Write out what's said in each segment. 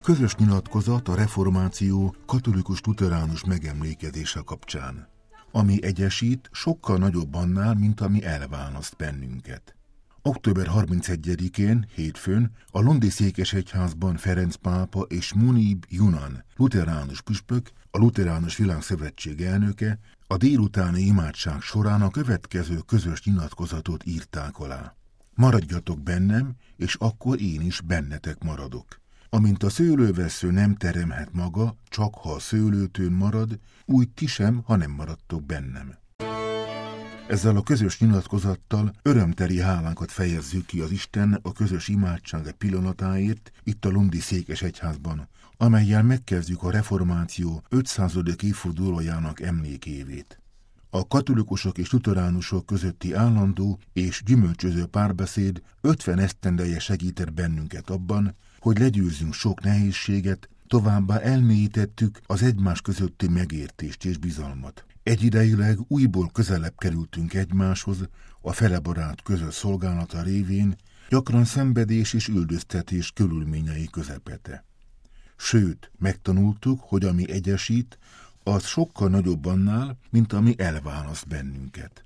Közös nyilatkozat a reformáció katolikus-luteránus megemlékezése kapcsán, ami egyesít, sokkal nagyobb annál, mint ami elválaszt bennünket. Október 31-én, hétfőn a Lundi Székesegyházban Ferenc pápa és Munib Yunan, luteránus püspök, a Luteránus Világszövetség elnöke a délutáni imádság során a következő közös nyilatkozatot írták alá. Maradjatok bennem, és akkor én is bennetek maradok. Amint a szőlővessző nem teremhet maga, csak ha a szőlőtőn marad, úgy ti sem, ha nem maradtok bennem. Ezzel a közös nyilatkozattal örömteli hálánkat fejezzük ki az Isten a közös imádság pillanatáért itt a Lundi Székesegyházban, amellyel megkezdjük a reformáció 500. évfordulójának emlékévét. A katolikusok és luteránusok közötti állandó és gyümölcsöző párbeszéd 50 esztendeje segített bennünket abban, hogy legyőzzünk sok nehézséget, továbbá elmélyítettük az egymás közötti megértést és bizalmat. Egyidejileg újból közelebb kerültünk egymáshoz, a felebarát közös szolgálata révén, gyakran szenvedés és üldöztetés körülményei közepete. Sőt, megtanultuk, hogy ami egyesít, az sokkal nagyobb annál, mint ami elválaszt bennünket.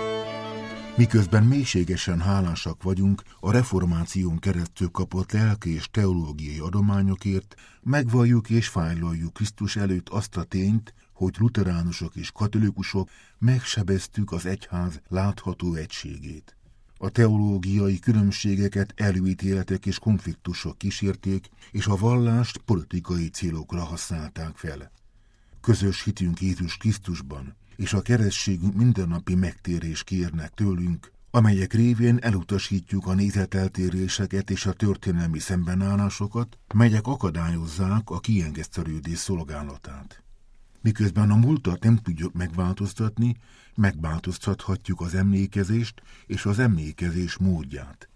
Miközben mélységesen hálásak vagyunk a reformáción keresztül kapott lelki és teológiai adományokért, megvalljuk és fájlaljuk Krisztus előtt azt a tényt, hogy luteránusok és katolikusok megsebeztük az egyház látható egységét. A teológiai különbségeket előítéletek és konfliktusok kísérték, és a vallást politikai célokra használták fel. Közös hitünk Jézus Krisztusban, és a keresztségünk mindennapi megtérés kérnek tőlünk, amelyek révén elutasítjuk a nézeteltéréseket és a történelmi szembenállásokat, melyek akadályozzák a kiengesztelődés szolgálatát. Miközben a múltat nem tudjuk megváltoztatni, megváltoztathatjuk az emlékezést és az emlékezés módját.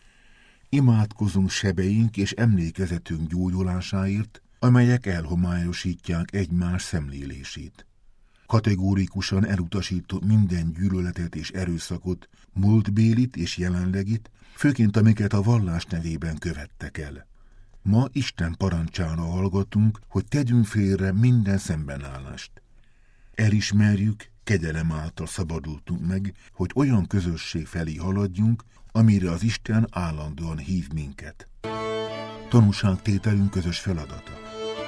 Imádkozunk sebeink és emlékezetünk gyógyulásáért, amelyek elhomályosítják egymás szemlélését. Kategórikusan elutasított minden gyűlöletet és erőszakot, múltbélit és jelenlegit, főként amiket a vallás nevében követtek el. Ma Isten parancsára hallgatunk, hogy tegyünk félre minden szembenállást. Elismerjük, kegyelem által szabadultunk meg, hogy olyan közösség felé haladjunk, amire az Isten állandóan hív minket. Tanúságtételünk közös feladata.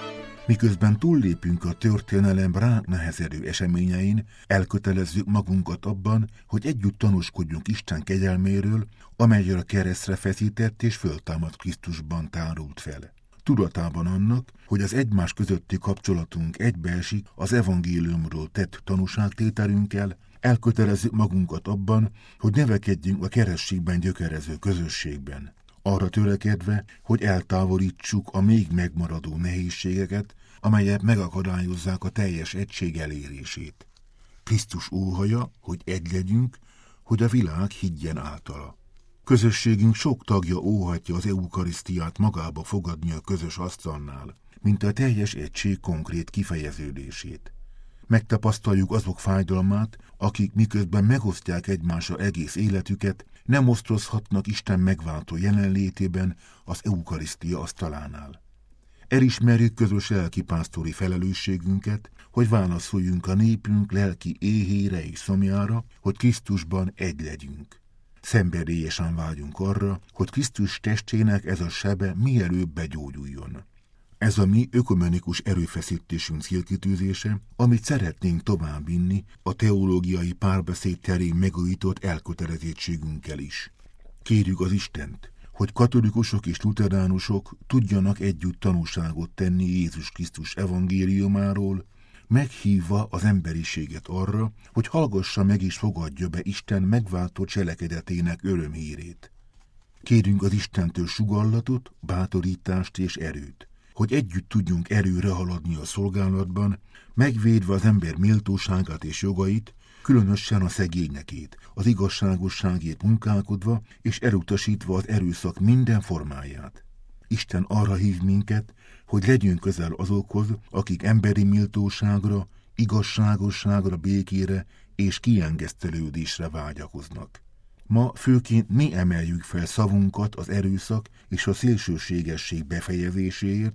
Miközben túllépünk a történelem ránk nehezedő eseményein, elkötelezzük magunkat abban, hogy együtt tanúskodjunk Isten kegyelméről, amelyre a keresztre feszített és föltámadt Krisztusban tárult fel. Tudatában annak, hogy az egymás közötti kapcsolatunk egybeesik az evangéliumról tett tanúságtételünkkel, elkötelezzük magunkat abban, hogy növekedjünk a kerességben gyökerező közösségben. Arra törekedve, hogy eltávolítsuk a még megmaradó nehézségeket, amelyek megakadályozzák a teljes egység elérését. Krisztus óhaja, hogy egy legyünk, hogy a világ higgyen általa. Közösségünk sok tagja óhatja az eukarisztiát magába fogadni a közös asztalnál, mint a teljes egység konkrét kifejeződését. Megtapasztaljuk azok fájdalmát, akik miközben megosztják egymással egész életüket, nem osztozhatnak Isten megváltó jelenlétében az eukarisztia asztalánál. Elismerjük közös lelkipásztori felelősségünket, hogy válaszoljunk a népünk lelki éhére és szomjára, hogy Krisztusban egy legyünk. Szenvedélyesen vágyunk arra, hogy Krisztus testének ez a sebe mielőbb begyógyuljon. Ez a mi ökumenikus erőfeszítésünk célkitűzése, amit szeretnénk továbbvinni a teológiai párbeszéd terén megújított elkötelezettségünkkel is. Kérjük az Istent, hogy katolikusok és luteránusok tudjanak együtt tanúságot tenni Jézus Krisztus evangéliumáról, meghívva az emberiséget arra, hogy hallgassa meg és fogadja be Isten megváltó cselekedetének örömhírét. Kérjünk az Istentől sugallatot, bátorítást és erőt, hogy együtt tudjunk előre haladni a szolgálatban, megvédve az ember méltóságát és jogait, különösen a szegényekét, az igazságosságért munkálkodva és elutasítva az erőszak minden formáját. Isten arra hív minket, hogy legyünk közel azokhoz, akik emberi méltóságra, igazságosságra, békére és kiengesztelődésre vágyakoznak. Ma főként mi emeljük fel szavunkat az erőszak és a szélsőségesség befejezéséért,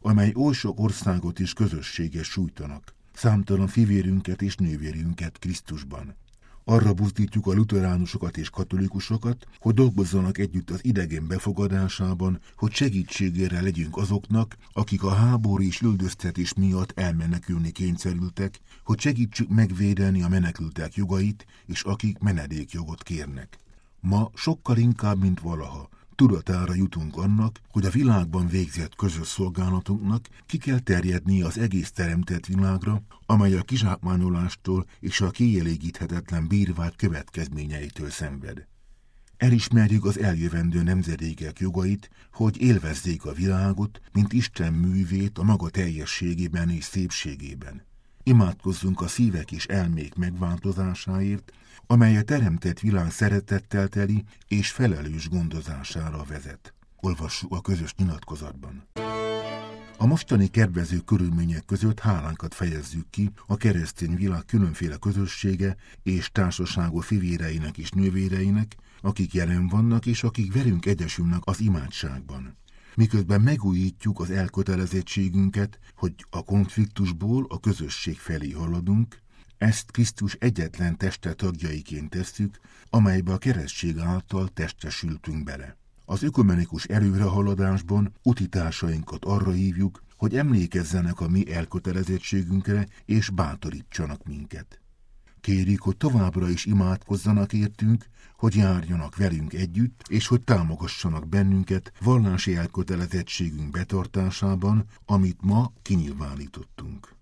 amely oly sok országot és közösséget sújtanak, számtalan fivérünket és nővérünket Krisztusban. Arra buzdítjuk a luteránusokat és katolikusokat, hogy dolgozzanak együtt az idegen befogadásában, hogy segítségére legyünk azoknak, akik a háború és üldöztetés miatt elmenekülni kényszerültek, hogy segítsük megvédeni a menekültek jogait, és akik menedékjogot kérnek. Ma sokkal inkább, mint valaha, tudatára jutunk annak, hogy a világban végzett közös szolgálatunknak ki kell terjednie az egész teremtett világra, amely a kizsákmányolástól és a kielégíthetetlen bírvágy következményeitől szenved. Elismerjük az eljövendő nemzedékek jogait, hogy élvezzék a világot, mint Isten művét a maga teljességében és szépségében. Imádkozzunk a szívek és elmék megváltozásáért, amely a teremtett világ szeretettel teli és felelős gondozására vezet. Olvassuk a közös nyilatkozatban. A mostani kedvező körülmények között hálánkat fejezzük ki a keresztény világ különféle közössége és társaságú fivéreinek és nővéreinek, akik jelen vannak és akik velünk egyesülnek az imádságban. Miközben megújítjuk az elkötelezettségünket, hogy a konfliktusból a közösség felé haladunk, ezt Krisztus egyetlen teste tagjaiként tesszük, amelybe a keresztség által testesültünk bele. Az ökumenikus előrehaladásban utitársainkat arra hívjuk, hogy emlékezzenek a mi elkötelezettségünkre és bátorítsanak minket. Kérjük, hogy továbbra is imádkozzanak értünk, hogy járjanak velünk együtt, és hogy támogassanak bennünket vallási elkötelezettségünk betartásában, amit ma kinyilvánítottunk.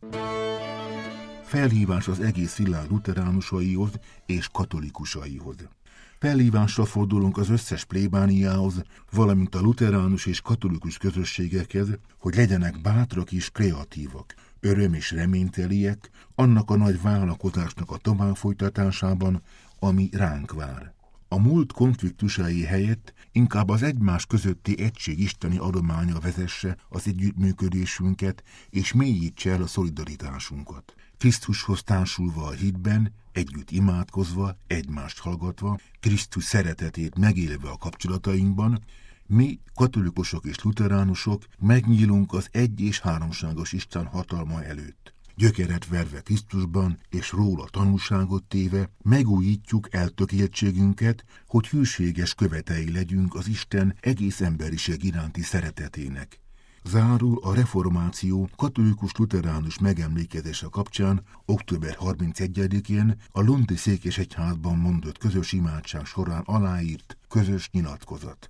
Felhívás az egész világ luteránusaihoz és katolikusaihoz. Felhívásra fordulunk az összes plébániához, valamint a luteránus és katolikus közösségekhez, hogy legyenek bátrak és kreatívak, öröm és reményteliek annak a nagy vállalkozásnak a továbbfolytatásában, ami ránk vár. A múlt konfliktusai helyett inkább az egymás közötti egység isteni adománya vezesse az együttműködésünket, és mélyítse el a szolidaritásunkat. Krisztushoz társulva a hitben, együtt imádkozva, egymást hallgatva, Krisztus szeretetét megélve a kapcsolatainkban, mi, katolikusok és luteránusok megnyílunk az egy- és háromságos Isten hatalma előtt. Gyökeret verve Krisztusban és róla tanúságot téve megújítjuk eltökéltségünket, hogy hűséges követei legyünk az Isten egész emberiség iránti szeretetének. Zárul a reformáció katolikus-luteránus megemlékezése kapcsán október 31-én a Lundi Székesegyházban mondott közös imádság során aláírt közös nyilatkozat.